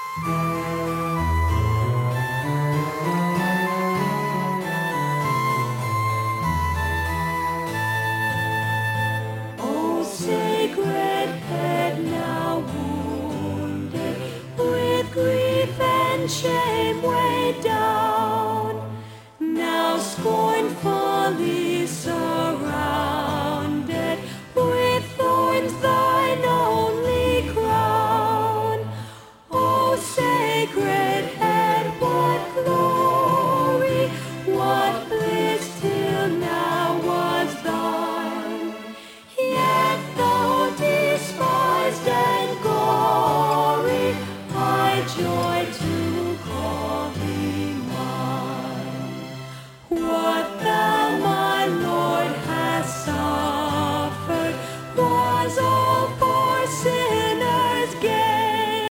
O sacred head now wounded, with grief and shame weighed down, now scornfully